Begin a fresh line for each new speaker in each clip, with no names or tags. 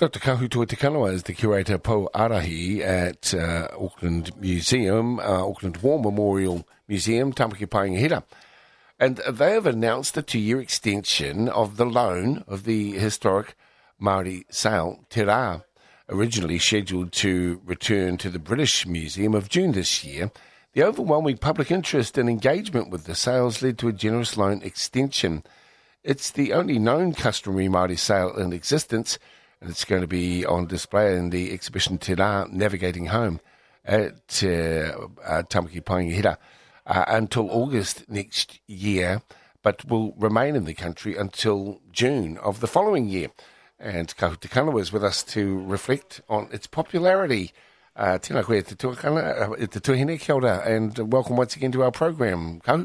Dr. Kahutua Te Kanawa is the curator po Arahi at Auckland Museum, Auckland War Memorial Museum, Tamaki Paingahira. And they have announced a 2-year extension of the loan of the historic Māori sail, Te Rā, originally scheduled to return to the British Museum of June this year. The overwhelming public interest and engagement with the sails led to a generous loan extension. It's the only known customary Māori sail in existence, and it's going to be on display in the exhibition Te Rā Navigating Home at Tamaki Paingahira until August next year, but will remain in the country until June of the following year. And Kahu Te Kanawa is with us to reflect on its popularity. Tēnā koe te tuhine, kia ora, and welcome once again to our program, Kahu.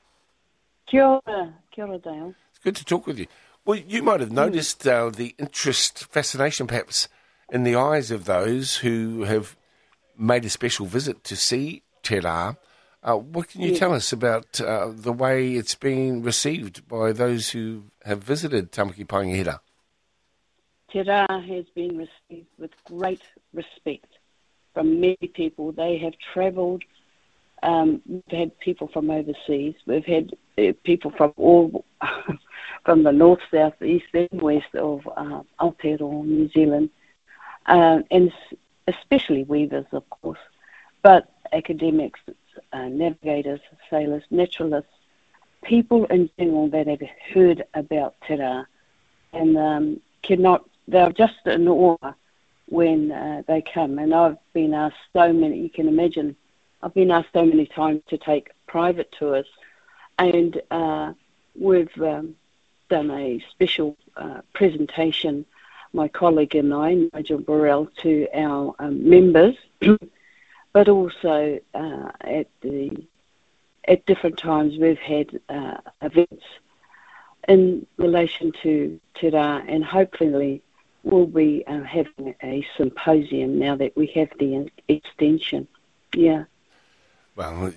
Kia ora, Dale.
It's good to talk with you. Well, you might have noticed the interest, fascination perhaps, in the eyes of those who have made a special visit to see Te Rā. What can you tell us about the way it's been received by those who have visited Tamaki Paingahira?
Te Rā has been received with great respect from many people. They have travelled. We've had people from overseas. We've had people from all, from the north, south, east, and west of Aotearoa, New Zealand, and especially weavers, of course, but academics, navigators, sailors, naturalists, people in general that have heard about Te Rā and they're just in awe when they come. And I've been asked so many, you can imagine, I've been asked so many times to take private tours, and we've done a special presentation, my colleague and I, Nigel Burrell, to our members, but also at different times we've had events in relation to Te Rā, and hopefully we'll be having a symposium now that we have the extension. Yeah.
Well,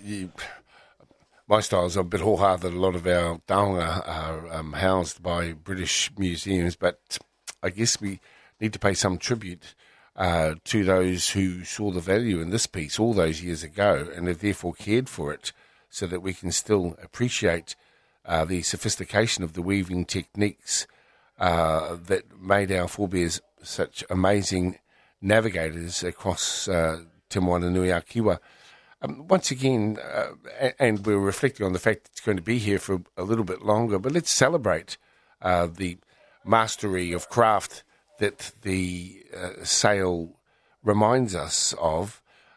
my style's a bit hoha that a lot of our taonga are housed by British museums, but I guess we need to pay some tribute to those who saw the value in this piece all those years ago and have therefore cared for it so that we can still appreciate the sophistication of the weaving techniques that made our forebears such amazing navigators across Te Moana Nui a Kiwa. Once again, and we're reflecting on the fact that it's going to be here for a little bit longer, but let's celebrate the mastery of craft that the sail reminds us of.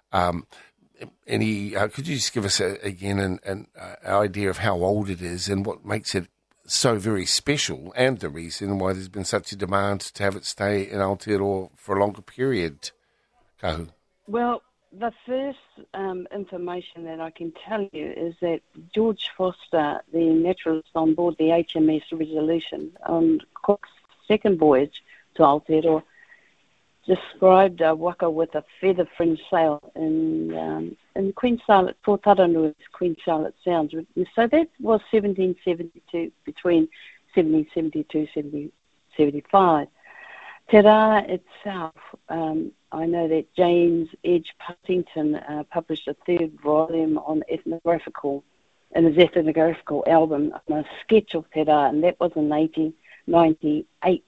Could you just give us again an idea of how old it is and what makes it so very special, and the reason why there's been such a demand to have it stay in Aotearoa for a longer period, Kahu?
Well, the first information that I can tell you is that George Foster, the naturalist on board the HMS Resolution on Cook's second voyage to Aotearoa, described a waka with a feather fringe sail in Queen Charlotte, Port Taranui's Queen Charlotte Sounds. So that was 1772, between 1772 and 1775. Te Rā itself, I know that James Edge Partington published a third volume on in his ethnographical album, a sketch of Te Rā, and that was in 1898.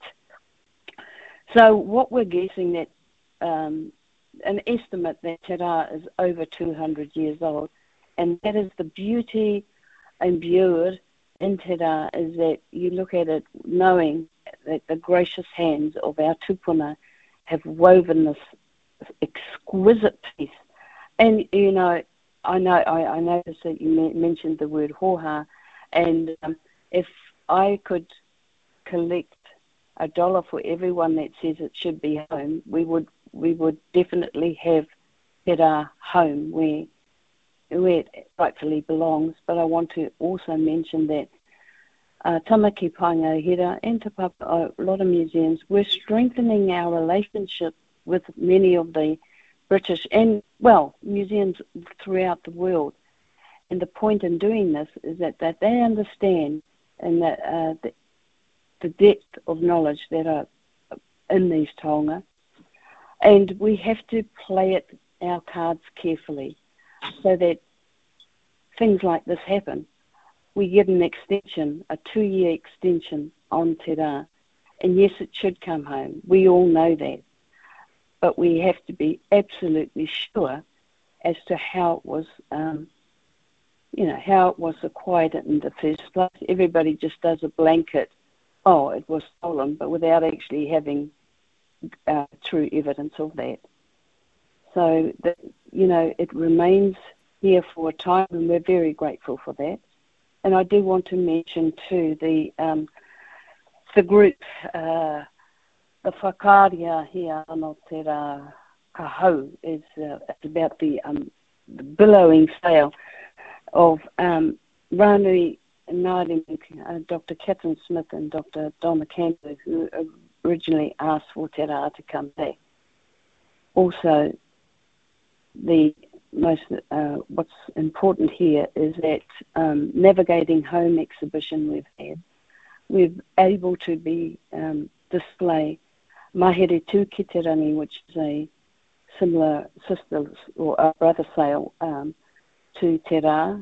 So what we're guessing that an estimate that Te Rā is over 200 years old, and that is the beauty imbued in Te Rā, is that you look at it knowing that the gracious hands of our tupuna have woven this exquisite piece. And, you know, I noticed that you mentioned the word hoha, and if I could collect $1 for everyone that says it should be home, we would definitely have Te Rā home where it rightfully belongs. But I want to also mention that Tamaki Paingahira and Te Papa, a lot of museums, we're strengthening our relationship with many of the British and, well, museums throughout the world. And the point in doing this is that they understand and that the depth of knowledge that in these taonga. And we have to play our cards carefully so that things like this happen. We get an extension, a 2-year extension on Te Rā. And yes, it should come home. We all know that. But we have to be absolutely sure as to how it was, how it was acquired in the first place. Everybody just does a blanket, oh, it was stolen, but without actually having true evidence of that. So, it remains here for a time, and we're very grateful for that. And I do want to mention too the group, the whakaaria here no Te Rā Kahau is it's about the billowing sail of Ranui Ngāri, Dr. Catherine Smith and Dr. Donna Campbell, who originally asked for Te Rā to come back. Also, the most what's important here is that Navigating Home exhibition we're able to be display Mahere Tū Ki Te Rangi, which is a similar sister or a brother sail to Te Rā,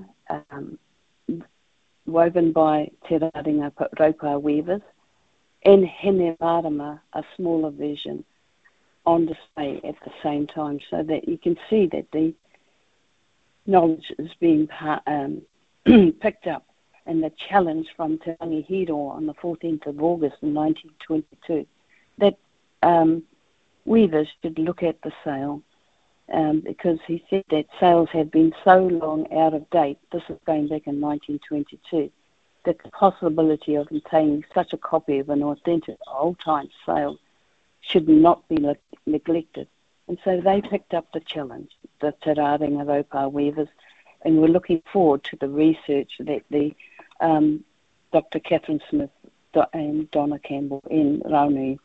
woven by Te Rāringa Raupa weavers, and Hene Marama, a smaller version, on display at the same time, so that you can see that the knowledge is being picked up, and the challenge from Te Rangi Hiro on the 14th of August in 1922, that weavers should look at the sail, because he said that sails had been so long out of date, this is going back in 1922, that the possibility of obtaining such a copy of an authentic old-time sail should not be neglected. And so they picked up the challenge, the Te Rāringa Raupa weavers, and we're looking forward to the research that the Dr. Catherine Smith and Donna Campbell in Raunui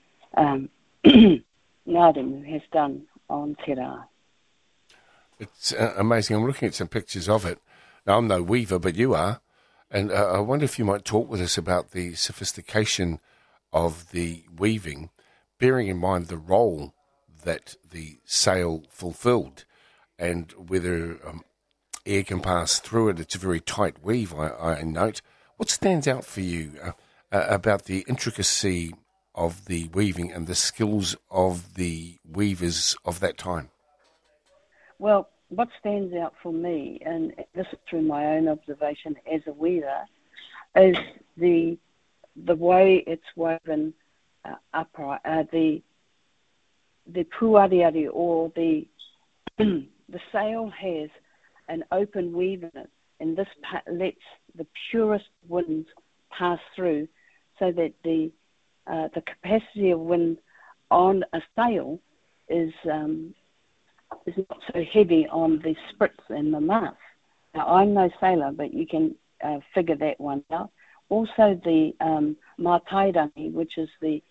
Ngārimu has done on Te Rā.
It's amazing. I'm looking at some pictures of it. Now, I'm no weaver, but you are. And I wonder if you might talk with us about the sophistication of the weaving, bearing in mind the role that the sail fulfilled, and whether air can pass through it. It's a very tight weave, I note. What stands out for you about the intricacy of the weaving and the skills of the weavers of that time?
Well, what stands out for me, and this is through my own observation as a weaver, is the way it's woven upright, the puariari, or the sail has an open weave in it, and this lets the purest winds pass through, so that the capacity of wind on a sail is not so heavy on the spritz and the mast. Now, I'm no sailor, but you can figure that one out. Also, the mātairangi, which is the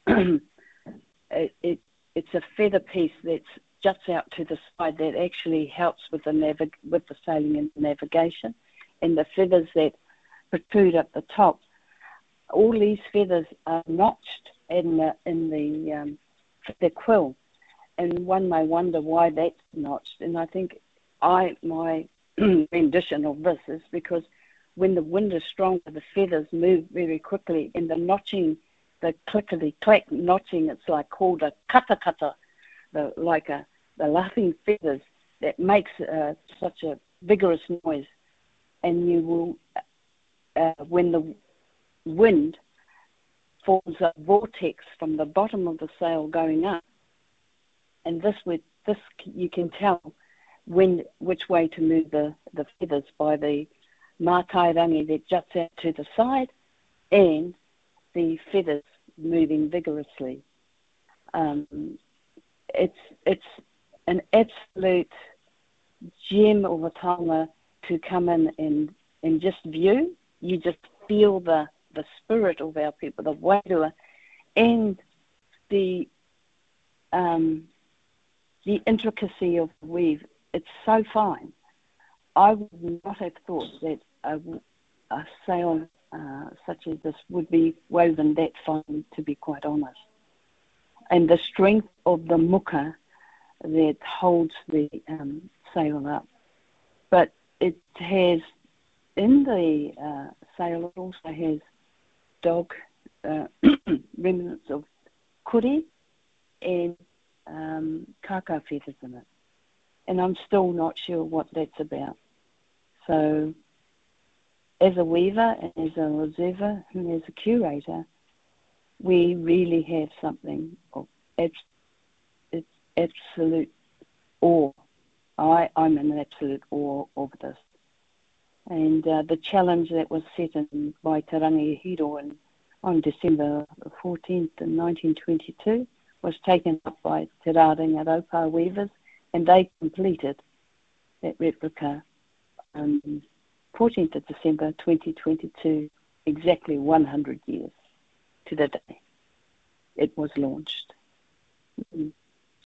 it's a feather piece that juts out to the side that actually helps with the sailing and navigation, and the feathers that protrude up the top. All these feathers are notched in the quill, and one may wonder why that's notched. And I think my rendition of this is because when the wind is stronger, the feathers move very quickly, and the notching, the clickety-clack notching, it's like called a kata-kata, the laughing feathers that makes such a vigorous noise. And you will, when the wind forms a vortex from the bottom of the sail going up, and this you can tell which way to move the feathers by the mātairangi that juts out to the side, and the feathers moving vigorously. It's an absolute gem of a taonga to come in and just view. You just feel the spirit of our people, the wairua, and the intricacy of the weave. It's so fine. I would not have thought that a sail such as this would be woven that fine, to be quite honest. and the strength of the muka that holds the sail up. But it has, in the sail, it also has dog remnants of kuri and kaka feathers in it. And I'm still not sure what that's about. So as a weaver, and as an observer, and as a curator, we really have something of absolute awe. I'm in absolute awe of this. And the challenge that was set in by Te Rangi Hiro on December 14th in 1922 was taken up by Te Rāringa Raupā weavers, and they completed that replica on 14th of December 2022, exactly 100 years to the day it was launched.